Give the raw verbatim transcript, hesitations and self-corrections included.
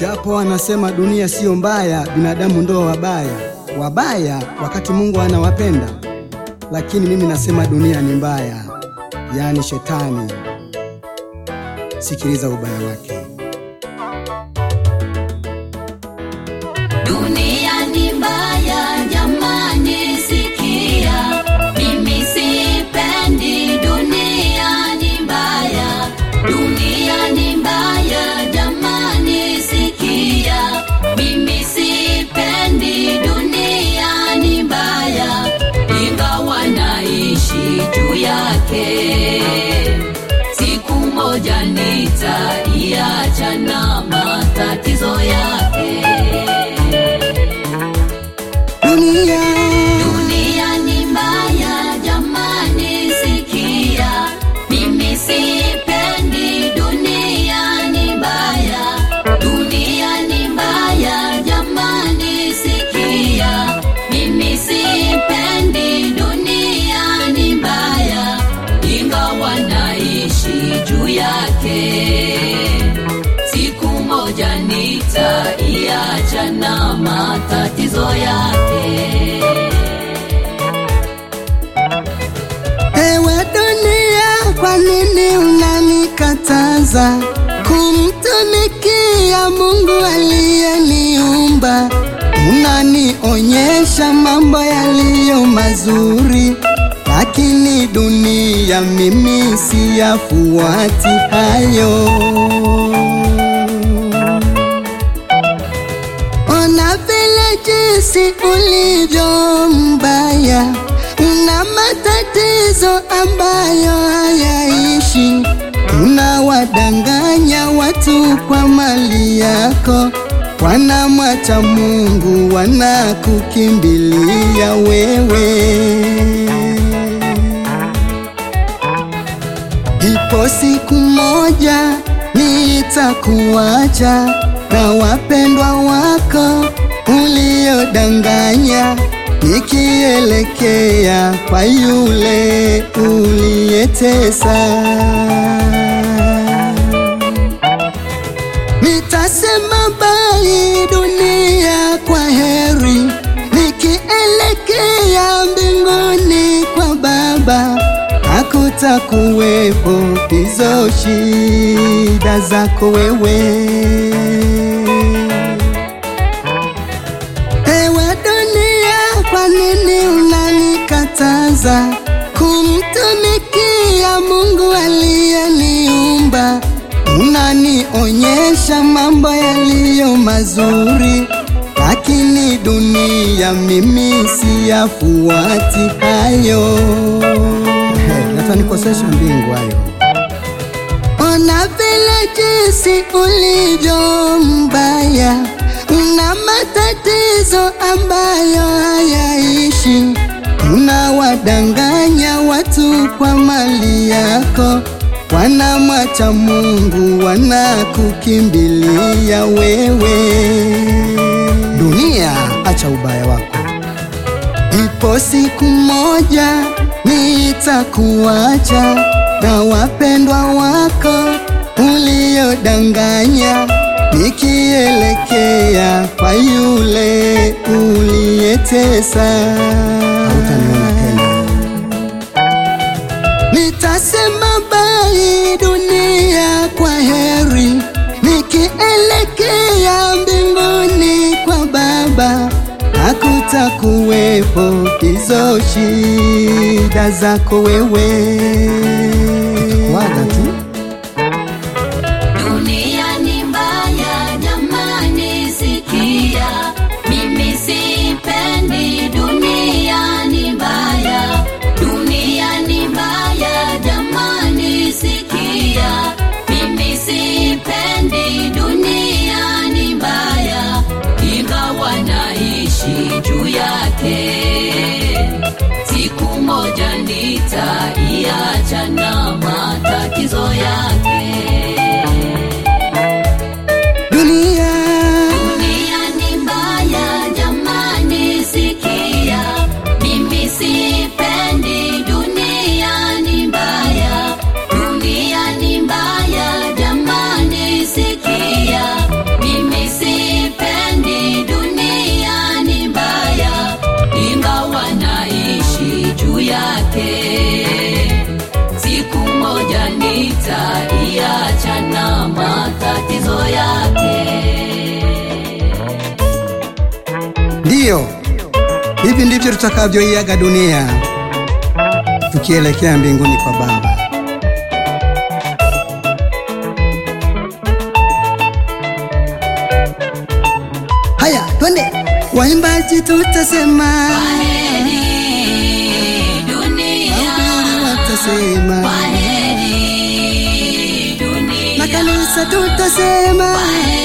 Japo anasema dunia sio mbaya, binadamu ndo wabaya. Wabaya wakati Mungu anawapenda. Lakini mimi nasema dunia ni mbaya, yani shetani. Sikiliza ubaya wake. Dunia ni mbaya jamani, sikia. Mimi sipendi, dunia ni mbaya. Dunia ni mbaya jamani, sikia. Mimi sipendi, dunia ni mbaya. Ingawa naishi juu yake, siku moja nitaiacha na matatizo yake. Dunia Dunia ni mbaya jamani, sikia. Mimi sipendi, dunia ni mbaya. Dunia ni mbaya jamani, sikia. Mimi sipendi, dunia ni mbaya. Ingawa naishi juu yake, siku moja nitaiacha na matatizo yake. Ewe dunia, kwa nini unanikataza kumtumikia Mungu aliyeniumba? Unanionyesha mambo yaliyo mazuri, lakini dunia mimi siyafuati hayo. Ona vile jinsi ulivyo mbaya, una matatizo ambayo hayaishi. Unawadanganya watu kwa mali yako, wanamwacha Mungu, wanakukimbilia wewe. Ipo siku moja nitakuacha na wapendwa wako uliodanganya, nikielekea kwa yule uliyetesa. Nitasema bai dunia kwa heri, nikielekea mbinguni kwa Baba. Hakutakuwepo hizo shida zako wewe. Ewe dunia, kwa nini unanikataza kumtumikia Mungu aliyeniumba? Unanionyesha mambo yaliyo mazuri, lakini dunia mimi siyafuati hayo. Yatanikosesha mbingu hayo. Ona vile jinsi ulivyo mbaya, una matatizo ambayo hayaishi. Unawadanganya watu kwa mali yako, wanamwacha Mungu, wanakukimbilia wewe. Dunia, acha ubaya wako. Ipo siku moja nitakuacha na wapendwa wako uliodanganya, nikielekea kwa yule uliyetesa. Hautaniona tena. Nitasema bai dunia kwa heri, nikielekea mbinguni kwa Baba. Hakutakuwepo hizo shida zako wewe. Waga tu. Dunia ni mbaya jamani, sikia. Mimi sipendi, dunia ni mbaya. Dunia ni mbaya jamani, sikia. Mimi sipendi, dunia ni mbaya. Ingawa naishi juu yake, siku moja nitaiacha na matatizo yake. Dunia Dunia ni mbaya jamani, sikia. Mimi sipendi, dunia ni mbaya. Dunia ni mbaya jamani, sikia. Mimi Hivi ndivyo tutakavyoiaga dunia tukielekea mbinguni kwa Baba. Haya, twende. Waimbaji tutasema kwaheri dunia, wahubiri watasema kwaheri dunia, na kanisa tutasema kwaheri